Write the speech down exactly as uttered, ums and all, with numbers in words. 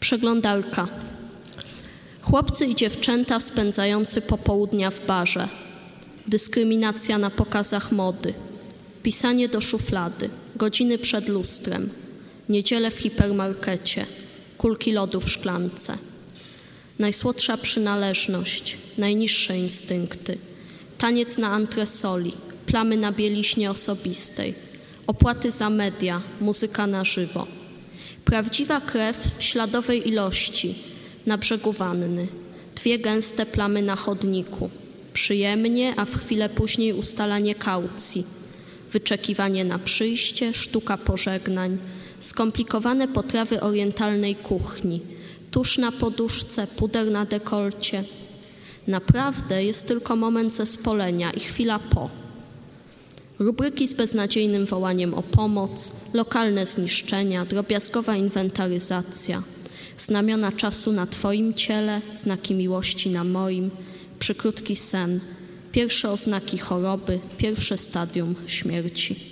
Przeglądarka. Chłopcy i dziewczęta spędzający popołudnia w barze. Dyskryminacja na pokazach mody. Pisanie do szuflady. Godziny przed lustrem. Niedzielę w hipermarkecie. Kulki lodu w szklance. Najsłodsza przynależność. Najniższe instynkty. Taniec na antresoli. Plamy na bieliźnie osobistej. Opłaty za media. Muzyka na żywo. Prawdziwa krew w śladowej ilości. Na brzegu wanny. Dwie gęste plamy na chodniku. Przyjemnie, a w chwilę później ustalanie kaucji. Wyczekiwanie na przyjście, sztuka pożegnań. Skomplikowane potrawy orientalnej kuchni. Tusz na poduszce, puder na dekolcie. Naprawdę jest tylko moment zespolenia i chwila po. Rubryki z beznadziejnym wołaniem o pomoc, lokalne zniszczenia, drobiazgowa inwentaryzacja, znamiona czasu na Twoim ciele, znaki miłości na moim, przykrótki sen, pierwsze oznaki choroby, pierwsze stadium śmierci.